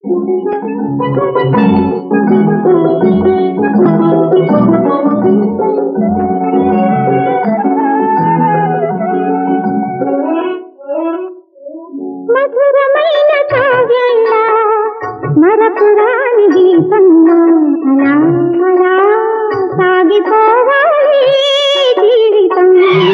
మధురమైన కావ్యంలా మరపురాని గీతంలా అలా అలా సాగిపోవాలి జీవితం.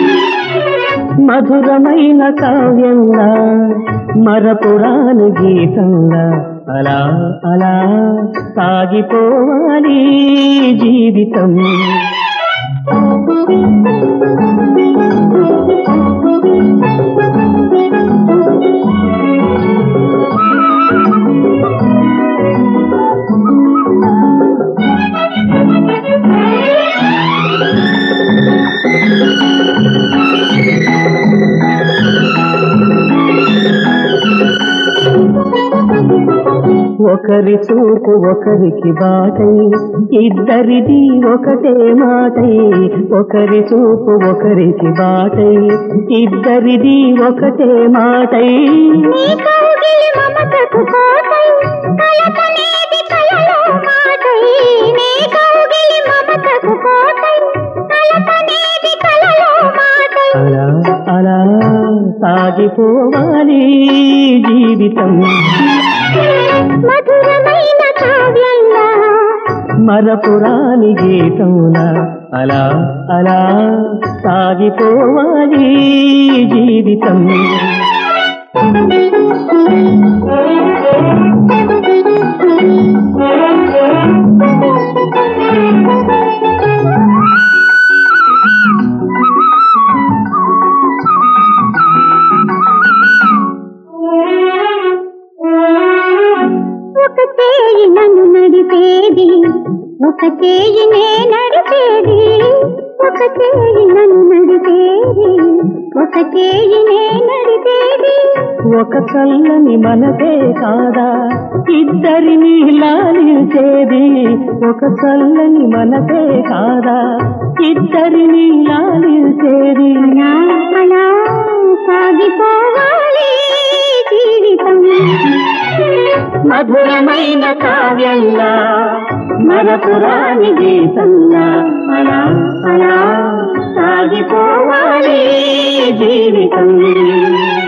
మధురమైన కావ్యంలా మరపురాని గీతంలా అలా అలా సాగిపోవాలి జీవితం. ఒకరి చూపు ఒకరికి బాటై ఇద్దరిది ఒకటే మాటై. ఒకరి చూపు ఒకరికి బాటై ఇద్దరిది ఒకటే మాటై. నీ కౌగిలి మమతకు కోటై కలతనేది కలలో మాటై. నీ కౌగిలి మమతకు కోటై కలతనేది కలలో మాటై. అలా అలా సాగిపోవాలి జీవితం. మధురమైన కావ్యంలా మరపురాని గీతంలా అలా అలా సాగిపోవాలి జీవితం. ఒక చేయి నన్ను నడిపేది, ఒక చేయి నే నడిపేది. ఒక చేయి నన్ను నడిపేది, ఒక చేయి నే నడిపేది. ఒక చల్లని మనసే కాదా ఇద్దరిని లాలించేది. ఒక చల్లని మనసే కాదా ఇద్దరిని లాలించేది. అలా అలా సాగిపోవాలి జీవితం. మధురమైన కావ్యంలా మరపురాని గీతంలా అలా అలా సాగిపోవాలి జీవితం.